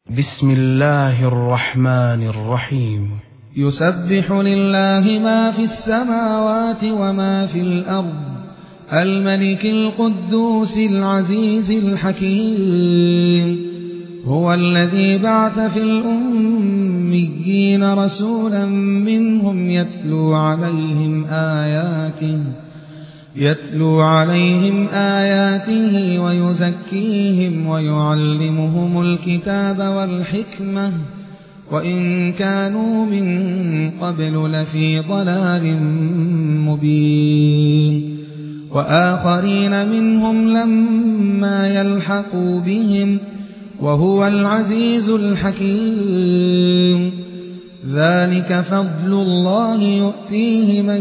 بسم الله الرحمن الرحيم. يسبح لله ما في السماوات وما في الأرض، الملك القدوس العزيز الحكيم. هو الذي بعث في الأميين رسولا منهم يتلو عليهم آياته ويزكيهم ويعلمهم الكتاب والحكمة وإن كانوا من قبل لفي ضلال مبين. وآخرين منهم لما يلحقوا بهم وهو العزيز الحكيم. ذلك فضل الله يؤتيه من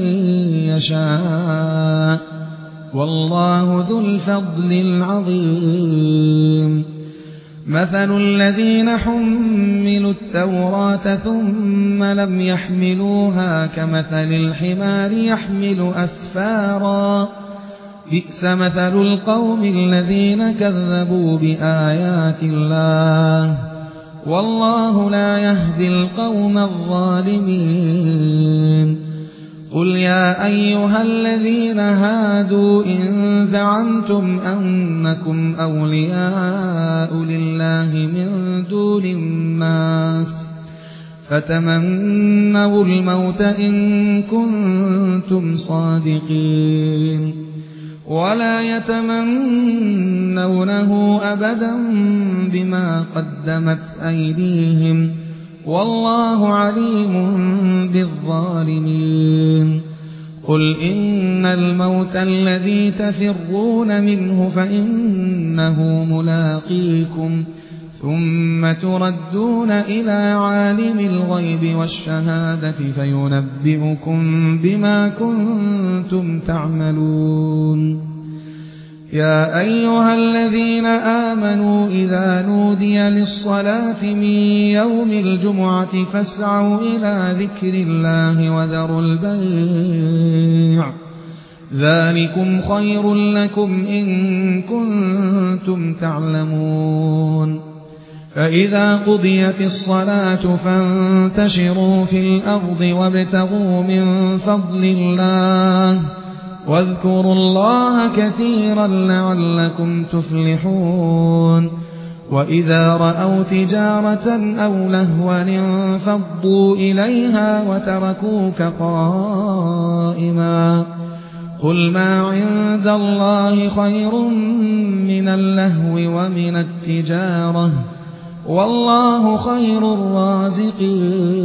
يشاء والله ذو الفضل العظيم. مثل الذين حملوا التوراة ثم لم يحملوها كمثل الحمار يحمل أسفارا، بئس مثل القوم الذين كذبوا بآيات الله والله لا يهدي القوم الظالمين. قل يا أيها الذين هادوا إن زعمتم أنكم أولياء لله من دون الناس فتمنوا الموت إن كنتم صادقين ولا يتمنونه أبدا بما قدمت أيديهم والله عليم بالظالمين. قل إن الموت الذي تفرون منه فإنه ملاقيكم ثم تردون إلى عالم الغيب والشهادة فينبئكم بما كنتم تعملون. يا أيها الذين آمنوا إذا نودي للصلاة من يوم الجمعة فاسعوا إلى ذكر الله وذروا البيع، ذلكم خير لكم إن كنتم تعلمون. فإذا قضيت الصلاة فانتشروا في الأرض وابتغوا من فضل الله واذكروا الله كثيرا لعلكم تفلحون. وإذا رأوا تجارة أو لهوا انفضوا إليها وتركوك قائما. قل ما عند الله خير من اللهو ومن التجارة والله خير الرازقين.